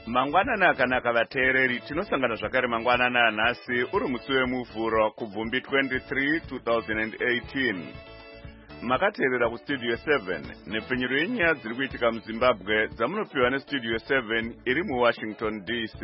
Mangwanana akanaka vateereri, tinosangana zvakare mangwanana anhasi uri musi wemuvhuro kubvumbi 23 2018. Makateerera kustudio 7 nepfenyuro yenyaya dziri kuitika muZimbabwe dzamunopiwa nestudio 7 iri muWashington DC.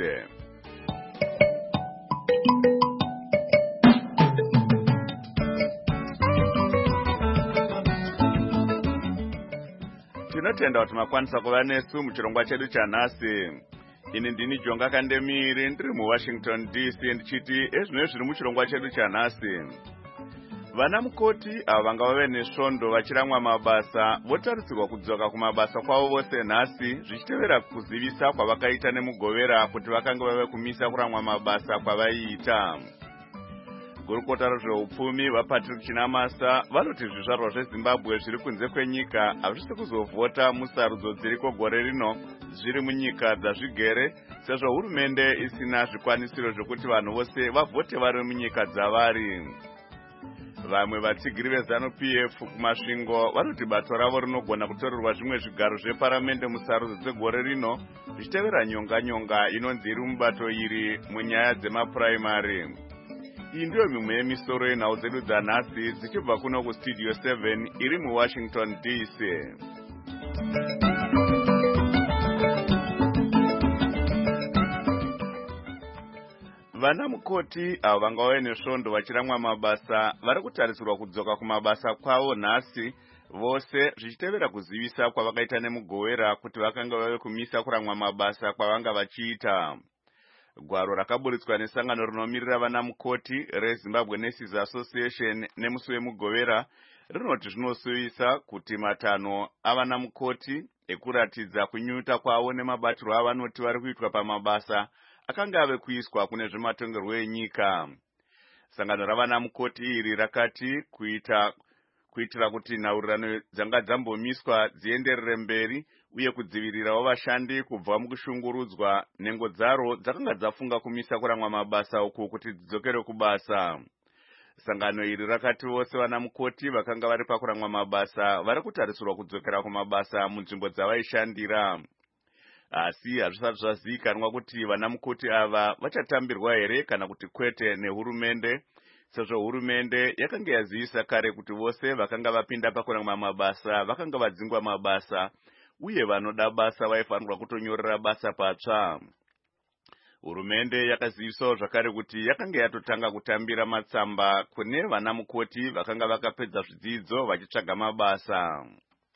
Tinotenda kuti makwanisa kuva nesu muchirongwa chedu chanhasi. Ini ndini Jonga Kandemiri ndiri muWashington DC ndichiti ezvino zviri muchirongwa chedu chanhasi. Vana mukoti ava vanga vave nesvondo vachiramwa mabasa votarisirwa kudzoka kumabasa kwavo vose nhasi zvichitevera kuzivisa kwavakaita nemugovera kuti vakanga vave kumisa kuramwa mabasa kwavaiita. Gurukota rezveupfumi vaPatrick Chinamasa vanoti zvizvarwa zveZimbabwe zviri kunze kwenyika hazvisi kuzovhota musarudzo dziriko gore rino zviri munyika dzazvigere sezvo hurumende isina zvikwanisiro zvekuti vanhu vose vavhote vari munyika dzavari. Vamwe vatsigiri veZANU-PF kumasvingo vanoti bato ravo rinogona kutorerwa zvimwe zvigaro zveparamende musarudzo dzegore rino zvichitevera nyonga inonzi iri mubato iri munyaya dzemapuraimari. Iyi ndiyo mimwe yemisoro yenhau dzedu dzanhasi dzichibva kuno kustudio 7 iri muWashington DC. Vana mukoti avo vanga vave nesvondo vachiramwa mabasa vari kutarisirwa kudzoka kumabasa kwavo nhasi vose zvichitevera kuzivisa kwavakaita nemugovera kuti vakanga vave kumisa kuramwa mabasa kwavanga vachiita. Gwaro rakaburitswa nesangano rinomirira vana mukoti reZimbabwe Nurses Association nemusi wemugovera rinoti zvinosuvisa kuti matanho avana mukoti ekuratidza kunyuta kwavo nemabatiro avanoti vari kuitwa pamabasa akanga ave kuiswa kune zvematongerwo enyika. Sangano ravana mukoti iri rakati kuitira kuti nhaurirano dzanga dzambomiswa dzienderere mberi uye kudzivirirawo vashandi kubva mukushungurudzwa, nhengo dzaro dzakanga dzafunga kumisa kuramwa mabasa uku kuti dzidzokere kubasa. Sangano iri rakati vose vana mukoti vakanga vari pakuramwa mabasa vari kutarisirwa kudzokera kumabasa munzvimbo dzavaishandira. Asi hazvisati zvazivikanwa kuti vana mukoti ava vachatambirwa here kana kuti kwete nehurumende, sezvo hurumende yakanga yazivisa kare kuti vose vakanga vapinda pakuramwa mabasa vakanga vadzingwa mabasa uye vanoda basa vaifanirwa kutonyorera basa patsva. Hurumende yakazivisawo zvakare kuti yakanga yatotanga kutambira matsamba kune vana mukoti vakanga vakapedza zvidzidzo vachitsvaga mabasa.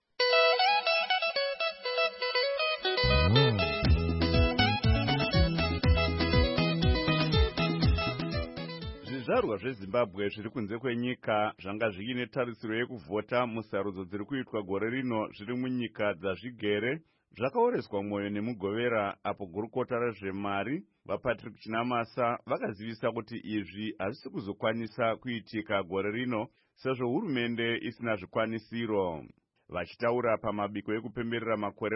Zvizvarwa zveZimbabwe zviri kunze kwenyika zvanga zviine tarisiro yekuvhota musarudzo dziri kuitwa gore rino zviri munyika dzazvigere zvakaoreswa mwoyo nemugovera apo gurukota rezvemari vaPatrick Chinamasa vakazivisa kuti izvi hazvisi kuzokwanisa kuitika gore rino sezvo hurumende isina zvikwanisiro. Vachitaura pamabiko ekupemberera makore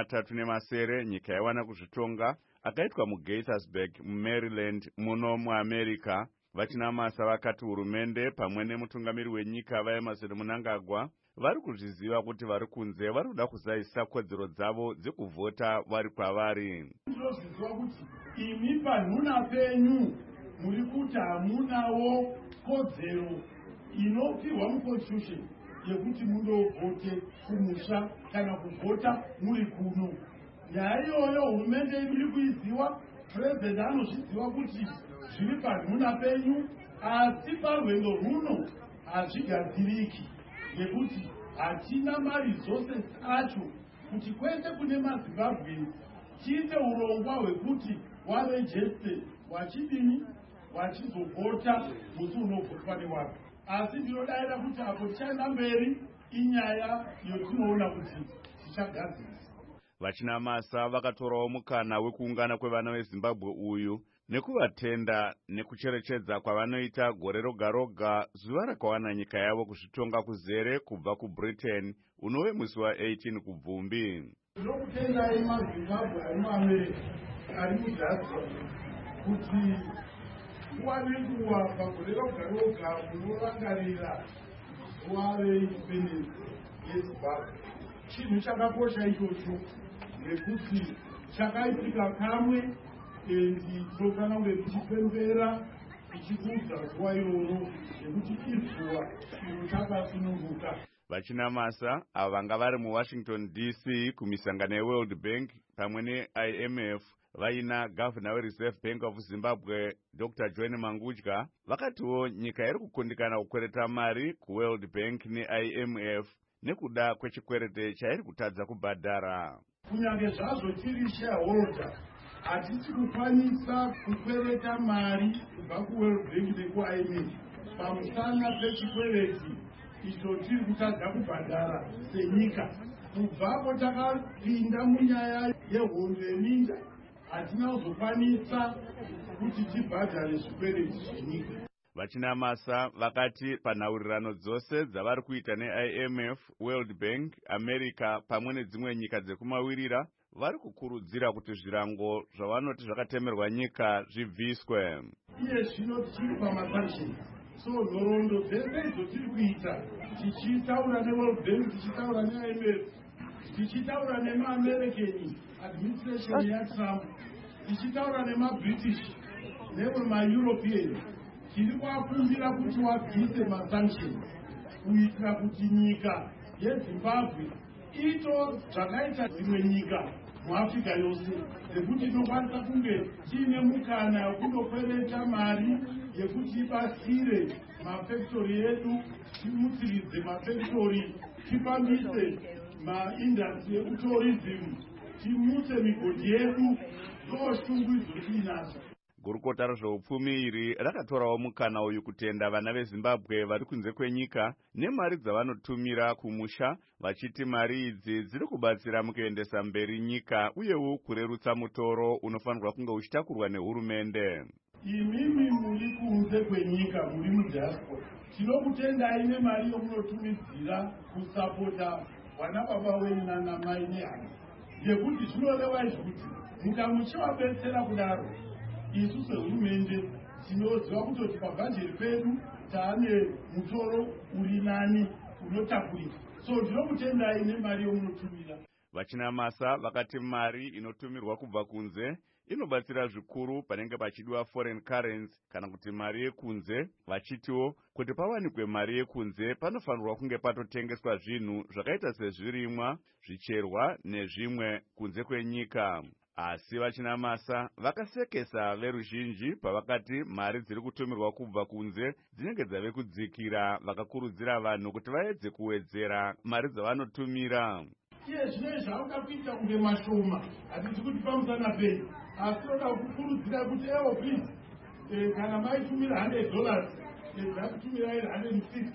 37 nyika yaiwana kuzvitonga akaitwa muGaithersburg muMaryland muno muAmerica, vaChinamasa vakati hurumende pamwe nemutungamiri wenyika vaEmerson Mnangagwa vari kuzviziva kuti vari kunze vari kuda kuzadzisa kodzero dzavo dzekuvhota vari kwavari. Ndinozviziva kuti imi panhuna penyu muri kuti hamunawo kodzero inopihwa muconstitution yekuti mundovhote kumusha kana kuvhota muri kuno. Nyaya iyoyo hurumende iri kuiziva, president anozviziva kuti zviri panhuna penyu, asi parwendo runo hazvigadziriki nekuti hatina maresources acho kuti kwese kune maZimbabwe tiite urongwa hwekuti warejeste wachidini wachizovhota musi unovhotwa newapi. Asi ndinodaira kuti apo tichaenda mberi inyaya yotinoona kuti tichagadzirisa. VaChinamasa vakatorawo mukana wekuungana kwevana veZimbabwe uyu nekuvatenda nekucherechedza kwavanoita gore roga roga zuva rakawana nyika yavo kuzvitonga kuzere kubva kuBritain unove musi wa18 kubvumbi. Ndinokutendai maZimbabwe ari muAmerica ari mudiaspora kuti nguva nenguva pagore roga roga munorangarira zuva reindependence yeZimbabwe. Chinhu chakakosha ichocho nekuti chakaitika kamwe tinofanira kunge tichipembera tichikudza zuva iroro nekuti izuva iro takasununguka. Vachinamasa ava vanga vari muWashington DC kumisangano yeWorld Bank pamwe neIMF vaina gavhuna weReserve Bank of Zimbabwe Dr. John Mangudya vakatiwo nyika iri kukundikana kukwereta mari kuWorld Bank neIMF nekuda kwechikwerete chairi kutadza kubhadhara. Kunyange zvazvo tiri shareholder hatisi kukwanisa kukwereta mari kubva kuWorld Bank nekuIMF pamusana pechikwereti icho tiri kutadza kubhadhara senyika. Kubvapo takapinda munyaya yehondo yeminda hatina kuzokwanisa kuti tibhadhare zvikwereti zvenyika. Vachinamasa vakati panhaurirano dzose dzavari kuita neIMF, World Bank, America pamwe nedzimwe nyika dzekumawirira vari kukurudzira kuti zvirango zvavanoti zvakatemerwa nyika zvibviswe. Iye zvino tiri pamasanctions, so nhoroondo dzese idzo tiri kuita tichitaura neWorld Bank, tichitaura neIMF, tichitaura nemaamerican administration yaTrump, tichitaura nemaBritish nevemaEuropean, tiri kuvakumbira kuti vabvise masanctions kuitira kuti nyika yeZimbabwe ito zvakaita dzimwe nyika muAfrica yose, zekuti inokwanisa kunge tiine mukana wekundokwereta mari yekuti ibatsire mafactory edu, timutsiridze mafactory, tipambise maindustry ekutourism, timutse migodhi yedu, ndoshungu idzo tiinadzo. Gurukota rezveupfumi iri rakatorawo mukana uyu kutenda vana veZimbabwe vari kunze kwenyika nemari dzavanotumira kumusha, vachiti mari idzi dziri kubatsira mukuendesa mberi nyika uyewo kurerutsa mutoro unofanirwa kunge uchitakurwa nehurumende. Imimi muri kunze kwenyika, muri mudiaspora, tinokutendai nemari yomunotumidzira kusapota vana baba wenyu nana mai nehama, yekuti zvinoreva izvi kuti mukamuchivabetsera kudaro isu sehurumende tinoziva kutoti pabhajeti pedu taane mutoro uri nani unotakurika, so tinokutendai nemari yomunotumira. Vachinamasa vakati mari inotumirwa kubva kunze inobatsira zvikuru panenge pachidiwa foreign currency kana kuti mari yekunze, vachitiwo kuti pawanikwe mari yekunze panofanirwa kunge patotengeswa zvinhu zvakaita sezvirimwa, zvicherwa nezvimwe kunze kwenyika. Asi Vachinamasa vakasekesa veruzhinji pavakati mari dziri kutumirwa kubva kunze dzinenge dzave kudzikira, vakakurudzira vanhu kuti vaedze kuwedzera mari dzavanotumira. Iye zvino zvauda kuita kunge mashoma, hatisi kuti pamusana penyu, asi toda kukurudzira kuti evo please, kana maitumira $100 ndakutumirai 150.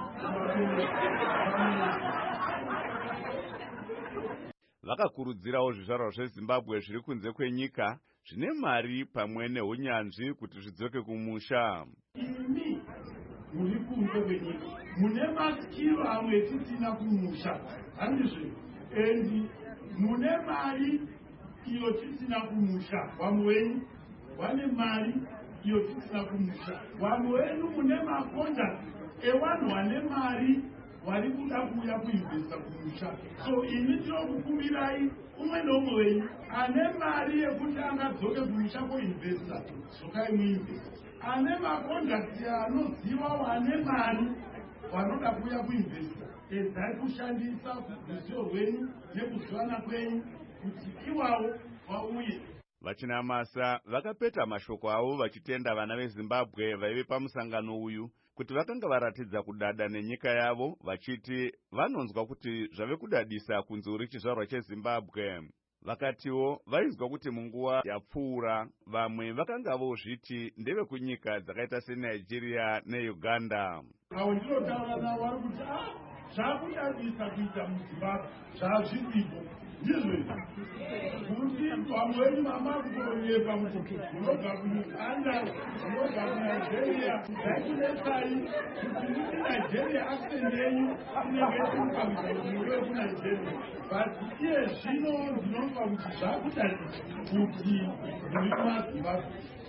Vakakurudzirawo zvizvarwa zveZimbabwe zviri kunze kwenyika zvine mari pamwe neunyanzvi kuti zvidzoke kumusha. Imi muri kunze kwenyika mune masikiro amwe tisina kumusha, handizvo, endi mune mari iyo tisina kumusha. Vamwe wenyu vane mari iyo tisina kumusha, vamwe wenyu mune makonda evanhu vane mari vari kuda kuuya kuinvesta kumusha. So ini tinokukumbirai umwe neumwe wenyu ane mari yekuti angadzoke kumusha koinvesta, dzokai muinvesta. Ane makondakti anoziva vane mari vanoda kuuya kuinvesta, edzai kushandisa ruzivo rwenyu nekuzivana kwenyu kuti iwavo vauye. Vachinamasa vakapeta mashoko avo vachitenda vana veZimbabwe vaive pamusangano uyu kuti vakanga varatidza kudada nenyika yavo, vachiti vanonzwa kuti zvave kudadisa kunze uri chizvarwa cheZimbabwe. Vakatiwo vaizwa kuti munguva yapfuura vamwe vakanga vozviti ndeve kunyika dzakaita seNigeria neUganda. Avo ndinotaura navo vari kuti zvakudadisa kuita muZimbabwe zvazviripo, ndizvo kuti vamwe venyu vamakutorepa kuti munobva kuUganda, munobva kuNigeria, zvaikunetsai kuti muri Nigeria accent yenyu inenge iripakuita kuti muri vekuNigeria, but iye zvino ndinonzwa kuti zvakudadisa kuti muri kumaZimbabwe.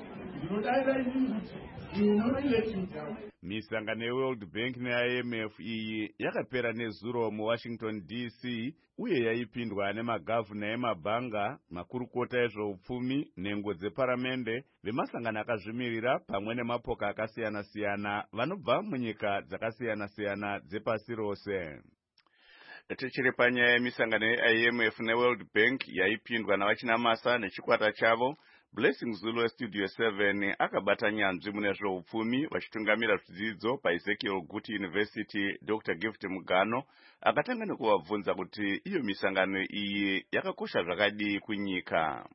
ndinodaira inini kuti you not let me down. Misangano yeWorld Bank neIMF iyi yakapera nezuro muWashington DC uye yaipindwa nemagavhuna emabhanga, makurukota ezveupfumi, nhengo dzeparamende, vemasangano akazvimirira pamwe nemapoka akasiyana-siyana vanobva munyika dzakasiyana-siyana dzepasi rose. Tichiri panyaya yemisangano yeIMF neWorld Bank yaipindwa navachinamasa nechikwata chavo, Blessing Zulu weStudio 7 akabata nyanzvi mune zveupfumi vachitungamira zvidzidzo paEzekiel Guti University, Dr. Gift Mugano akatanga nekuvabvunza kuti iyo misangano iyi yakakosha zvakadii kunyika.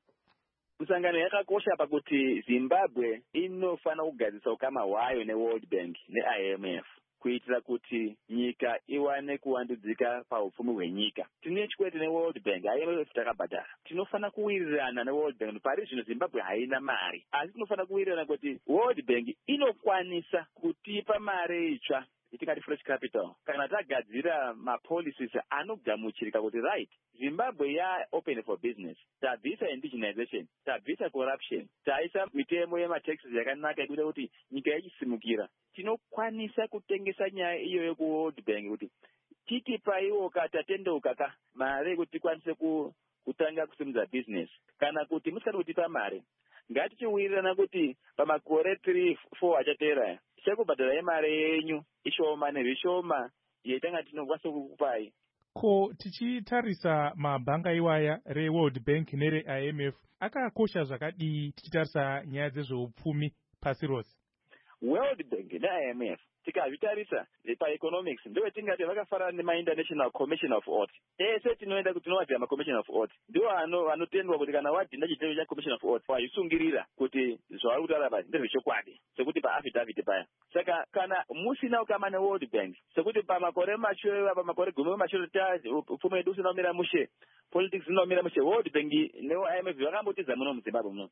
Misangano yakakosha pakuti Zimbabwe inofana kugadzisa ukama hwayo neWorld Bank neIMF kuitira kuti nyika iwane kuwandudzika paupfumi hwenyika. Tine chikwete neWorld Bank, IMF takabhadhara. Tinofana kuwirirana neWorld Bank. Pari zvino Zimbabwe haina mari, asi tinofana kuwirirana kuti World Bank inokwanisa kutipa mari itsva, itingati fresh capital, kana tagadzira mapolicies anogamuchirika kuti right, Zimbabwe open for business. Tabvisa indigenization, tabvisa corruption, taisa mitemo yemataxes yakanaka ekuita kuti nyika ichisimukira. Tinokwanisa kutengesa nyaya iyoyo kuWorld Bank kuti titipaiwo tatendeuka mari kuti tikwanise kutanga kusimudza business. Kana kuti musikati kutipa mari, ngatichiwirirana kuti pamakore 3-4 achateera tichakubhadhara yemari yenyu ishoma nezvishoma yetanga tinokwanisa kukupai. Ko tichitarisa mabhanga iwaya reWorld Bank nereIMF akakosha zvakadii tichitarisa nyaya dzezveupfumi pasi rose? World Bank neIMF tikazvitarisa paeconomics ndovetingati vakafanana nemainternational commission of audit. Ese tinoenda kuti tinovabvira macommission of audit ndiwo vanotendwa kuti kana wadhinda chitero chacommission of audit wazvisungirira kuti zvavari kutaura pasi ndezvechokwadi sekuti paaffidavit paya. Saka kana musina ukama neWorld Bank, sekuti pamakore mashure, pamakore gumi mashure upfumi wedu usina kumira mushe, politics inomira mushe, World Bank neIMF vakambotiza muno muZimbabwe muno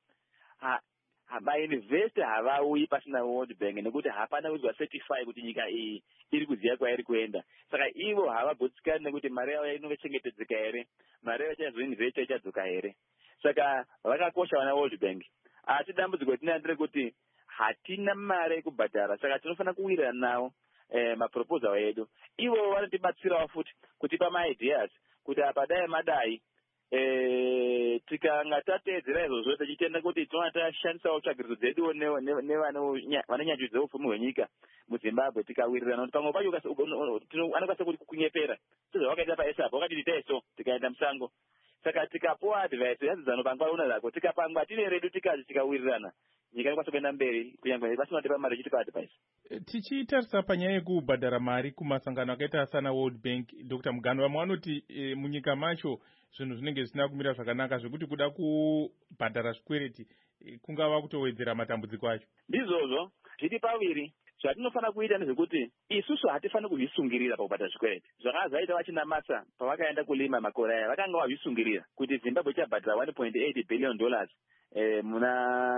mainvesti havauyi pasina World Bank nekuti hapana kuti vacertify kuti nyika iyi iri kuziva kwairi kuenda. Saka ivo havagotsikani nekuti mari yavo inongachengetedzeka here, mari yavo chazoinvesta ichadzoka here. Saka vakakosha vana World Bank. Asi dambudziko tinayo nderekuti hatina mari yekubhadhara, saka tinofana kuwirirana navo maproposal edu. Ivo vanotibatsirawo futi kutipa maideas kuti apa dai madai tikanga tateedzera izvozvo tichitenda kuti tinova tashandisawo tsvagiridzo dzedu nevane nyanzvi dzeupfumi hwenyika muZimbabwe tikawirirana kuti pamwe pacho anokwanisa kuti kunyepera sezvavakaita paESAP vakati titaiso tikaenda musango. Saka tikapuwa advice yadzidzano pangwa zako tikapangwa tine redu tikawirirana nyika inokwanisa kuenda mberi kunyange pasina tipa mari ichitipa advice. Tichitarisa panyaya yekubhadhara mari kumasangano akaita sana World Bank, Dr. Mugano, vamwe vanoti munyika macho zvinhu zvinenge zvisina kumira zvakanaka zvekuti kuda kubhadhara zvikwereti kungava kutowedzera matambudziko acho. Ndizvozvo zviri paviri. Zvatinofana kuita ndezvekuti isusu hatifani kuzvisungirira pakubhadhara zvikwereti. Zvakazaita vachinamasa pavakaenda kulima makore aya vakanga vazvisungirira kuti Zimbabwe ichabhadhara $1.8 billion muna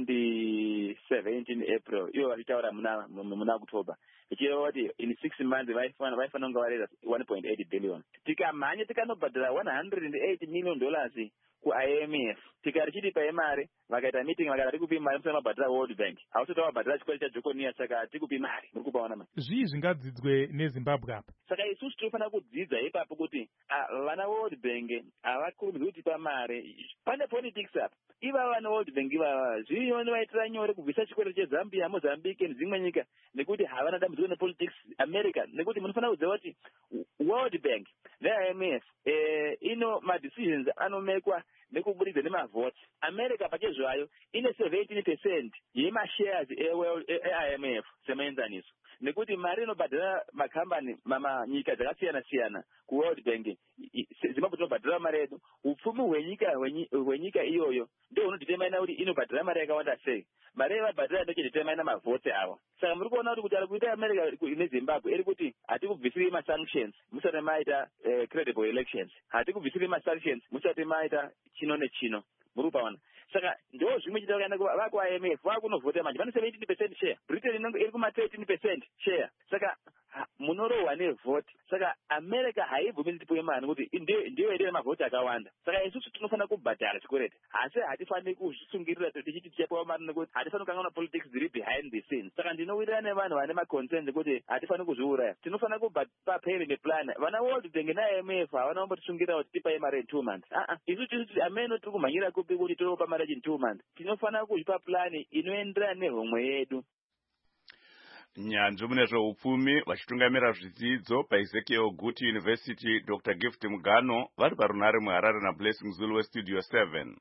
2017 April, ivo vachitaura muna October, ichireva kuti in 6 months vaifana kunge vareza 1.8 billion. Tikamhanya tikanobhadhara $108 million kuIMF, tikarichitipa mari, vakaita meeting vakati kupi mari musana mabhadhara World Bank, hausati wabhadhara chikwadi chaJoconia, saka tikupi mari muri kupaona mari. Zvii zvingadzidzwe neZimbabwe apa? Saka isusu tinofana kudzidza ipapo kuti vana World Bank havakurumidzwi kutipa mari. Pane politics apa. Iva vana World Bank zvinovaitira nyore kubvisa chikwadi cheZambia, Mozambique nedzimwe nyika nekuti havana dambudziko nepolitics America, nekuti munofana kuziva kuti World Bank neIMF ino madecisions anomekwa nekuburidza nemavhoti. America pachezvayo ine 17% yemashares eIMF semaenzaniso, nekuti mari inobhadhara makambani nyika dzakasiyana-siyana kuWorld Bank, Zimbabwe tinobhadhara mari yedu. Upfumi hwenyika iyoyo ndio unodetermina kuti inobhadhara mari yakawanda sei. Mari yavabhadhara ndochidetermina mavhoti avo. Saka muri kuona kuti ari kuita America neZimbabwe iri kuti hatikubvisiri masanctions musati maita credible elections, hatikubvisiri masanctions musati maita chino nechino. Muri kupaona. saka ndo zvimwe chita kana vaku IMF vakunovhota manje vane 17% share, Britain iri kuma 13% share. Saka munorohwa nevhoti. Saka America haibvumiri tipuwe mari kuti ndiyo ine mavhoti akawanda. Saka isusu tinofanira kubhadhara chikwereti, asi hatifaniri kuzvisungirira tichiti tichapuwa mari nekuti hatifaniri kukanganwa politics dziri behind the scenes. Saka ndinowirirana nevanhu vane maconcern kuti hatifaniri kuzviuraya, tinofanira kupa payment plan. Vana World Bank naIMF havana kumbotisungirira kuti tipaye mari in 2 months. Isusu ameno tiri kumhanyira kupi kuti tinopa mari in 2 months. Tinofanira kuzvipa plan inoenderana nehomwe yedu. Nyanzvi mune zveupfumi vachitungamira zvidzidzo paEzekiel Guti University, Dr. Gift Mugano vari parunare muHarare naBlessing Zulu weStudio 7.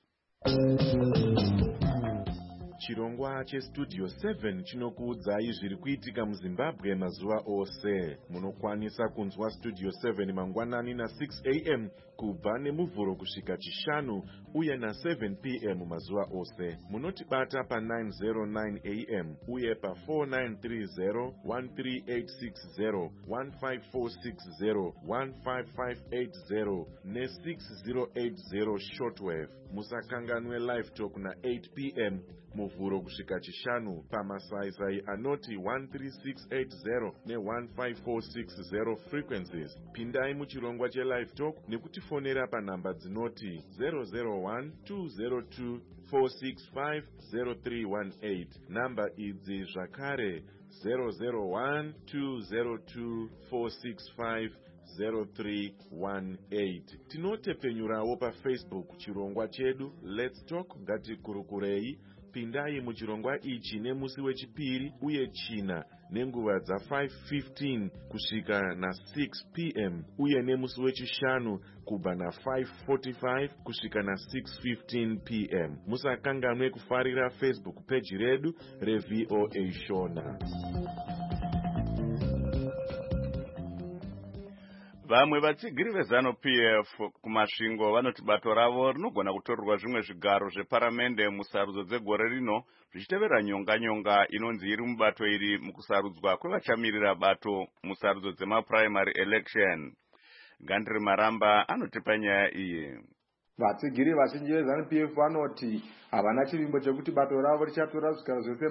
Chirongwa cheStudio 7 chinokuudzai zviri kuitika muZimbabwe mazuva ose. Munokwanisa kunzwa Studio 7 mangwanani na6 am kubva nemuvhuro kusvika chishanu uye na7 pm mazuva ose. Munotibata pa909 am uye pa4930 13860 15460 15580 ne6080 shortwave. Musakanganwe live talk na8 pm muvhuro kusvika chishanu pamasaisai anoti 13680 ne15460 frequencies. Pindai muchirongwa chelive talk nekutifonera panhamba dzinoti 001-202-465-0318. Namba idzi zvakare 001-202-465-0318. Tinotepenyurawo paFacebook chirongwa chedu Let's Talk Ngatikurukurei. Pindai muchirongwa ichi nemusi wechipiri uye china nenguva dza5:15 kusvika na6 pm uye nemusi wechishanu kubva na5:45 kusvika na6:15 pm. Musakanganwe kufarira Facebook page redu reVOA Shona. Vamwe vatsigiri veZANU-PF kumasvingo vanoti bato ravo rinogona kutorerwa zvimwe zvigaro zveparamende musarudzo dzegore rino zvichitevera nyonga inonzi iri mubato iri mukusarudzwa kwevachamirira bato musarudzo dzemaprimary election. Gandri Maramba anotipa nyaya iyi. Vatsigiri vazhinji veZANU-PF vanoti havana chivimbo chekuti bato ravo richatora zvigaro zvose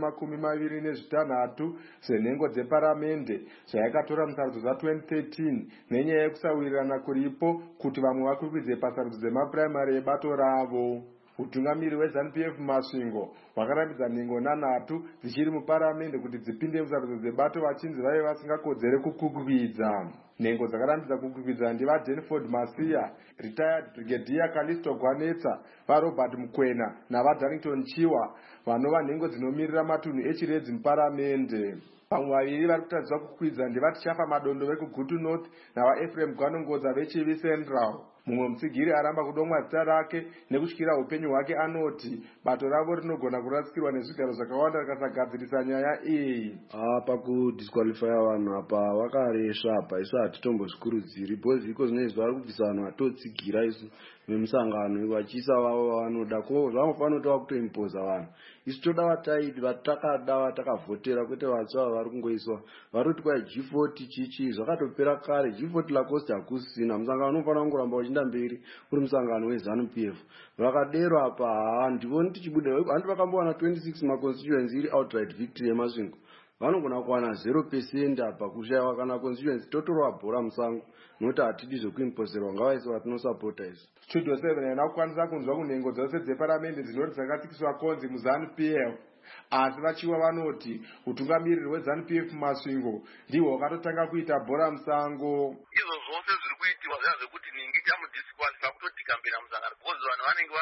26 senhengo dzeparamende zvayakatora musarudzo dza2013 nenyaya yekusawirirana kuripo kuti vamwe vakwikwidzwe pasarudzo dzemapuraimari ebato ravo. Utungamiri hweZANU-PF mumasvingo hwakarambidza nhengo 3 dzichiri muparamende kuti dzipinde musarudzo dzebato vachinzi vaive vasingakodzere kukwikwidza. Nhengo dzakarambidza kukwikwidza ndivaDenford Masiya, retired Brigadier Kalisto Gwanetsa, vaRobert Mukwena navaDarlington Chiwa, vanova nhengo dzinomirira matunhu echiredzi muparamende. Vamwe vaviri vari kutadzwa kukwidza ndivatichafa madondo vekuGutu North navaEphraim Gwanongodza veChivi Central. Mumwe mutsigiri aramba kudomwa zita rake nekutyira upenyu hwake anoti bato ravo rinogona kurasikirwa nezvigaro zvakawanda rikasagadzirisa nyaya iyi. Pakudisqualifya vanhu apa vakaresva apa isu hatitombozvikurudziri because iko zvinoizwa vari kubvisa vanhu vatotsigira isu vemusangano vachiisa vavo vanoda ko zvanofanira kuti vakutoimpoza vanhu. Isu toda vataidi vatakada vatakavhotera kwete vatsva vari kungoiswa varoti kwai G40 chichi zvakatopera kare. G40 lacoste hakusina. Musangano unofanira kungoramba uchinda mberi uri musangano weZANU-PF. Vakadero apa handivoni tichibuda handi vakambowana 26 maconstituency iri outright victory yemasvingo. Vanogona kuwana 0% apa kushayiwa kana constituency totorwa bhora musango noti hatidi zvekuimpozerwa ngavaise vatinosapota isu. Studio 7 haina kukwanisa kunzwa kunhengo dzose dzeparamende dzinoti dzakatsikiswa konzi muZANU-PF. Asi vachiwa vanoti utungamiriri hweZANU-PF mumasvingo ndihwo wakatotanga kuita bhora musango. Izvo zvose zviri kuitiwa zvazvekuti ningi chamudisqualify kutotikambira musangano because vanhu vanenge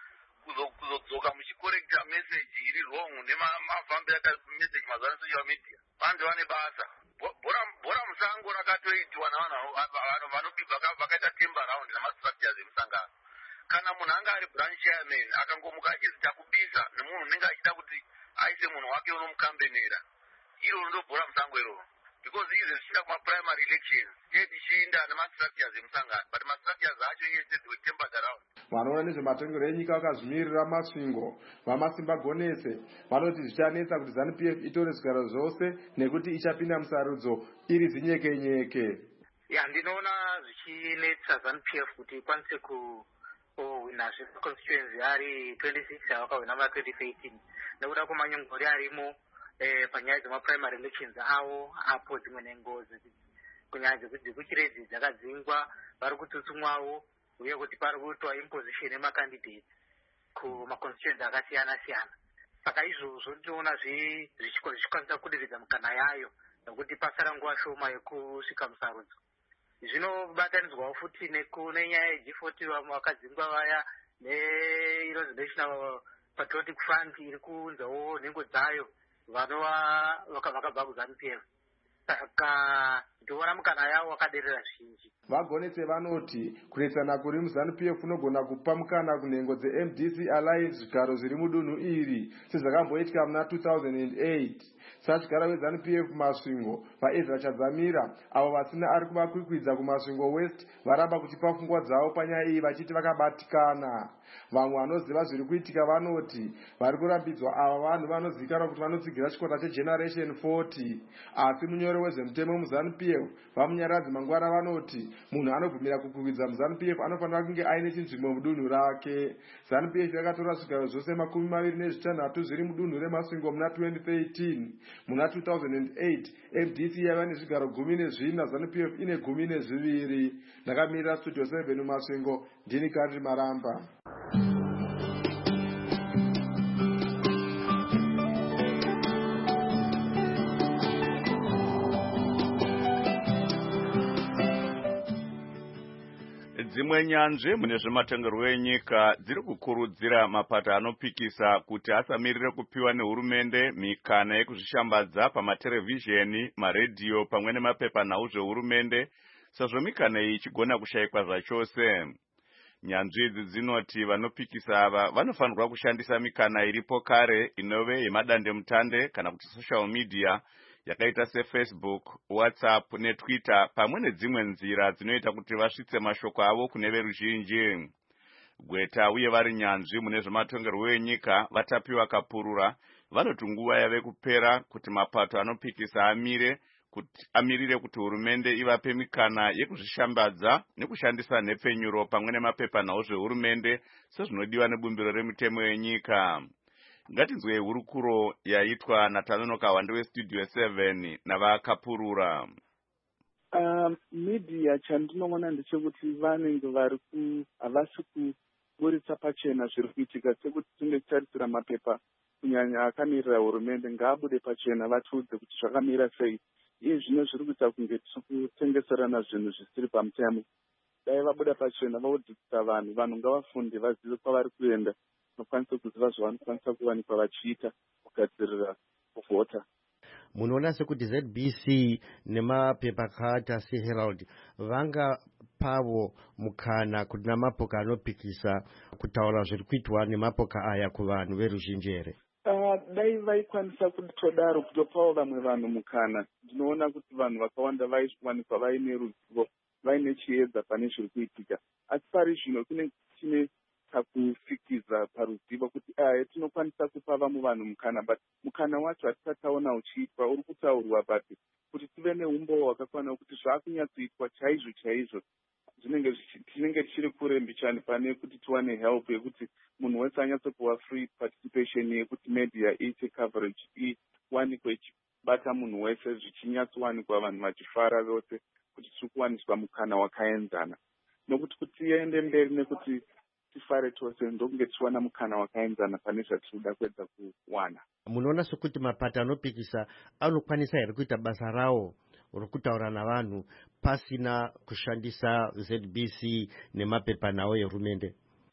kuzodzoka muchikorekta message iri wrong nemafambiro akameseji mazuva social media. Vantu vane basa. Bhora musango rakatoitiwa navanhu vanobva vakaita temba round namastructures emusangano. Kana munhu anga ari branch chairman akangomuka achizita kubisa nemunhu unenge achida kuti aise munhu wake unomukambenera, iro ndobhora musango iroro. Because izvi zvichienda kumaprimary elections tichiinda nemastructures emusangano, but mastructures acho yese dziwetembered around. Vanoona nezvematongero enyika vakazvimirira masvingo vamasimba gonese vanoti zvichanetsa kuti ZANU-PF itore zvigaro zvose nekuti ichapinda musarudzo iri zinyekenyeke. Ndinoona zvichinetsa ZANU-PF kuti ikwanise owinazve constituency ari 26 avakawina va2013 nekuda kwamanyongori arimo panyaya dzemaprimary elections avo apo dzimwe nengo kunyaya dzekuchirezi dzakadzingwa vari kutsutsumwawo uye kuti pari kuitwa imposition yemacandidates kumaconstituency akasiyana siyana. Saka izvozvo tinoona zvichikwanisa kudiridza mukana yayo nekuti pasara nguva shoma yekusvika musarudzo. Zvinobatanidzwawo futi nenyaya yeG40 vamwe vakadzingwa vaya neInonzi National Patriotic Front iri kuunzawo nhengo dzayo vanova vakabva kuZANU-PF. Saka ndiona mukana yawo wakaderera zvizhinji. Vagonetse vanoti kuretsana kuri muZANU-PF unogona kupa mukana kunhengo dzeMDC Alliance zvigaro zviri mudunhu iri sezvakamboitika muna 2008. Sachigara weZANU-PF kumasvingo vaEzra Chadzamira avo vasina ari kuvakwikwidza kumasvingo West varamba kuchipa pfungwa dzavo panyaya iyi vachiti vakabatikana. Vamwe vanoziva zviri kuitika vanoti vari kurambidzwa ava vanhu vanozivikanwa kuti vanotsigira chikwata cheGeneration 40. Asi munyori wezvemutemo muZANU-PF vamunyaradzi Mangwara vanoti munhu anobvumira kukwikwidza muZANU-PF anofanira kunge aine chinzvimbo mudunhu rake. ZANU-PF yakatora zvigaro zvose 26 zviri mudunhu remasvingo muna 2013. Muna 2008 MDC yava nezvigaro 14, ZANU-PF ine 12. Ndakamirira Studio 7 mumasvingo, ndini Kandri Maramba. Dzimwe nyanzvi mune zvematongerwo enyika dziri kukurudzira mapato anopikisa kuti asamirire kupiwa nehurumende mikana yekuzvishambadza pamaterevhizheni, maredhiyo pamwe nemapepanhau zvehurumende, sezvo mikana iyi ichigona kushayikwa zvachose. Nyanzvi idzi dzinoti vanopikisa ava vanofanirwa kushandisa mikana iripo kare inove yemadandemutande kana kuti social media yakaita seFacebook, WhatsApp neTwitter pamwe nedzimwe nzira dzinoita kuti vasvitse mashoko avo kune veruzhinji. Gweta uye vari nyanzvi mune zvematongerwo enyika vatapiwa kapurura vanoti nguva yave kupera kuti mapato anopikisa amirire kuti hurumende ivape mikana yekuzvishambadza nekushandisa nhepfenyuro pamwe nemapepanhau zvehurumende sezvinodiwa nebumbiro remitemo yenyika. Ngatinzwe hurukuro yaitwa naTanonoka Wande weStudio 7 navakapurura. Media chandinoona ndechekuti vanenge havasi kuburitsa pachena zviri kuitika, sekuti tinenge tichitarisira mapepa kunyanya akamirira hurumende ngaabude pachena vatiudze kuti zvakamira sei. Iye zvino zviri kuita kunge tiri kutengeserana zvinhu zvisiri pamutemo. Dai vabuda pachena vaudzidzisa vanhu ngavafunde vazive kwavari kuenda nokwanisa kuziva zvavanokwanisa kuwanikwa vachiita kugadzirira kuvhota. Munoona sekuti ZBC nemapepa akaita seHerald vanga pavo mukana kuti namapoka anopikisa kutaura zviri kuitwa nemapoka aya kuvanhu veruzhinji here? Dai vaikwanisa kutodaro kutopawo vamwe vanhu mukana. Ndinoona kuti vanhu vakawanda vaiswanikwa vaine ruzivo, vaine chiedza pane zviri kuitika. Asi pari zvino kune kakufikiza paruzivo kuti tinokwanisa kupa vamwe vanhu mukana, but mukana wacho hatisataona uchiitwa, uri kutaurwa, but kuti tive neumbo hwakakwana kuti zvaakunyatsoitwa chaizvo tinenge tichiri kure mbichani pane kuti tiwane help yekuti munhu wese anyatsokuwa free participation yekuti media iite coverage iwanikwe ichibata munhu wese zvichinyatsowanikwa vanhu vachifara vose kuti tiri kuwaniswa mukana wakaenzana. Nokuti kuti tiende mberi nekuti tifare tose ndokunge tichiwana mukana wakaenzana pane zvatinoda kuedza kuwana. Munoona sekuti mapato anopikisa anokwanisa here kuita basa rawo rokutaura navanhu pasina kushandisa ZBC nemapepanhau ehurumende?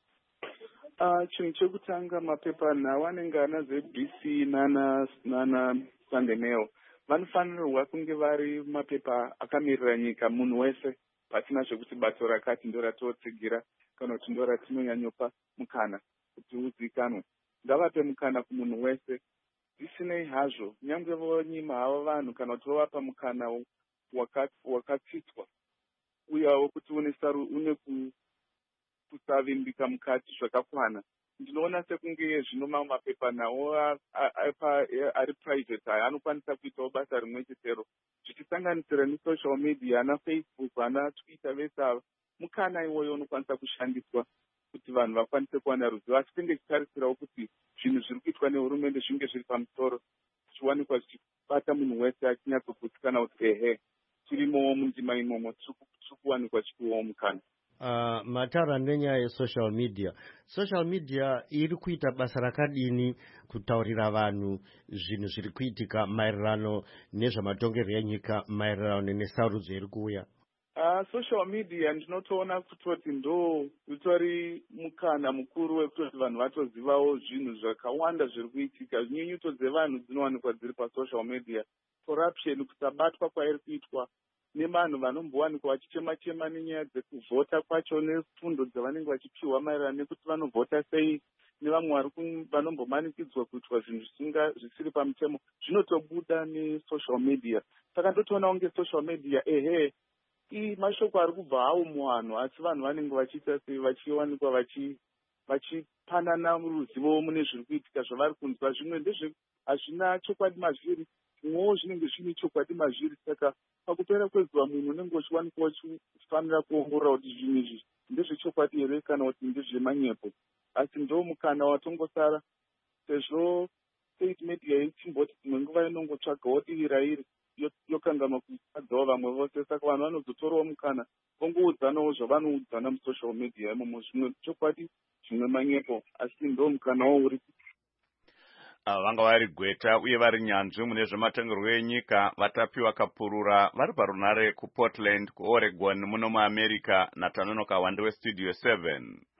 Chinhu chekutanga, mapepanhau anenge ana ZBC nana Sunday Mail vanofanirwa kunge vari mapepa akamirira nyika, munhu wese, pasina zvekuti bato rakati ndoratotsigira kana kuti ndoratinonyanyopa mukana kuti uzikanwe. Ngavape mukana kumunhu wese zvisinei hazvo, nyangwe vonyima havo vanhu kana kuti vovapa mukana wakatsitswa uyawo kuti une kusavimbika mukati zvakakwana. Ndinoona sekunge zvino mamwe mapepa nawo ari private aya anokwanisa kuitawo basa rimwe chetero, zvichisanganisira nesocial media, ana Facebook, ana Twitter, vese ava mukana iwoyo unokwanisa kushandiswa kuti vanhu vakwanise kuwana ruzivo, asi tenge tichitarisirawo kuti zvinhu zviri kuitwa nehurumende zvinge zviri pamusoro, zvichiwanikwa zvichibata munhu wese achinyatsokutsikana kuti ehe tirimowo mundima imomo tiri kuwanikwa chipiwawo mukana. Mataura nenyaya yesocial media iri kuita basa rakadini kutaurira vanhu zvinhu zviri kuitika maererano nezvamatongerwo enyika, maererano nesarudzo iri kuuya? Social media ndinotoona kutoti ndo utori mukana mukuru wekutoti vanhu vatozivawo zvinhu zvakawanda zviri kuitika. Nyunyuto dzevanhu dzinowanikwa dziri pasocial media, corruption, kusabatwa kwairi kuitwa nevanhu vanombowanikwa vachichema-chema nenyaya dzekuvhota kwacho nefundo dzavanenge vachipiwa maererano nekuti vanovhota sei, nevamwe vanombomanikidzwa kuitwa zvinhu zvisiri pamutemo, zvinotobuda nesocial media. Saka ndotoona kunge social media mashoko ari kubva hawo muvanhu, asi vanhu vanenge vachiita sei, vachiwanikwa vachipanana ruzivo mune zviri kuitika zvavari kunzwa. Zvimwe hazvina chokwadi mazviri, zvimwewo zvinenge zvine chokwadi mazviri. Saka pakupera kwezuva munhu unenge uchiwanikwa uchifanira kuongorora kuti zvinhu izvi ndezvechokwadi here kana kuti ndezvemanyepo. Asi ndo mukana watongosara, sezvo state media ichimboti dzimwe nguva inongotsvagawo divi rairi yokanganwa kusadzawo vamwe vose. Saka vanhu vanozotorawo mukana vongoudzanawo zvavanoudzana musocial media imomo, zvimwe chokwadi zvimwe manyepo, asi ndo mukanawo uri. Vanga vari gweta uye vari nyanzvi mune zvematongerwo enyika vatapiwa kapurura vari parunare kuPortland kuOregon muno muAmerica naTanonoka Wande weStudio 7.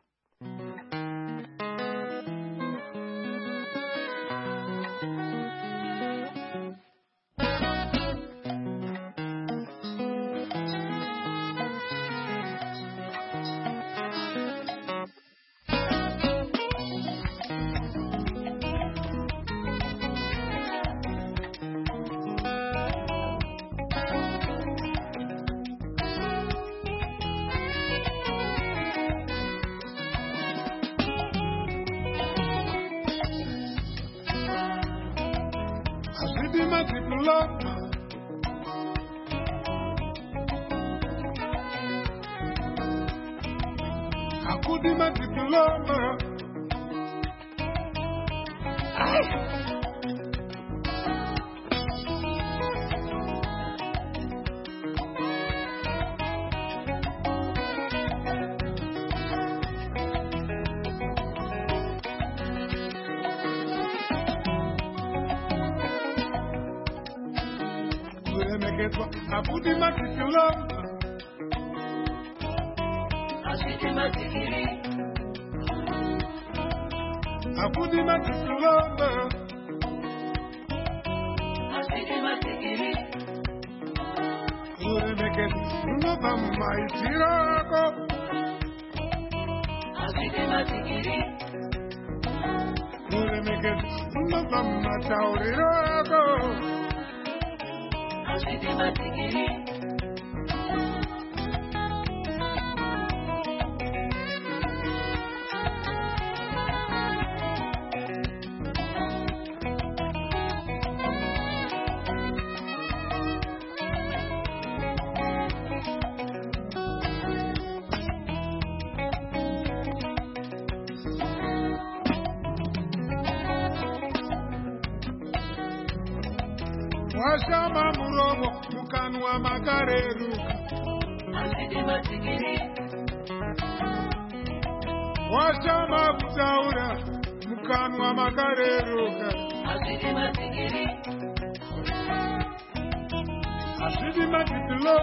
Washama muromo mukanwa makareruka, washama kutaura mukanwa makareruka, azvidi matitilo,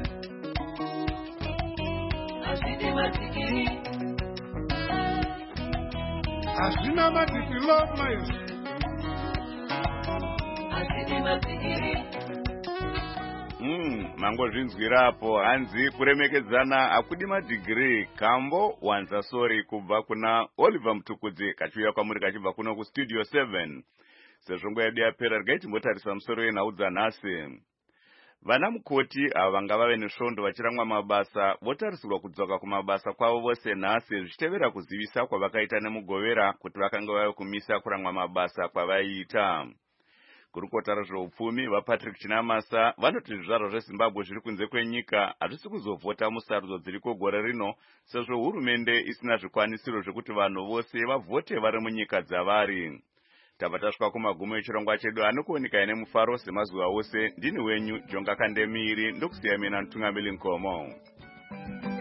azvina matitilo maizvi. Mangozvinzwirapo hanzi kuremekedzana akudi madhigiri kambo wanza sori kubva kuna Oliver Mtukudzi kachiuya kwamuri kachibva kuno kuStudio 7. Sezvo nguva yedu yapera regai timbotarisa musoro wenhau dzanhasi. Vana mukoti ava vanga vave nesvondo vachiramwa mabasa votarisirwa kudzoka kumabasa kwavo vose nhasi zvichitevera kuzivisa kwavakaita nemugovera kuti vakanga vave kumisa kuramwa mabasa kwavaiita. Kurukota rezveupfumi vaPatrick Chinamasa vanoti zvizvarwa zveZimbabwe zviri kunze kwenyika hazvisi kuzovhota musarudzo dziriko gore rino sezvo hurumende isina zvikwanisiro zvekuti vanhu vose vavhote vari munyika dzavari. Tabva tasvika kumagumo echirongwa chedu anokuoneka ine mufaro semazuva ose. Ndini wenyu Jonga Kandemiri ndokusiya mina Ntungamili Nkomo.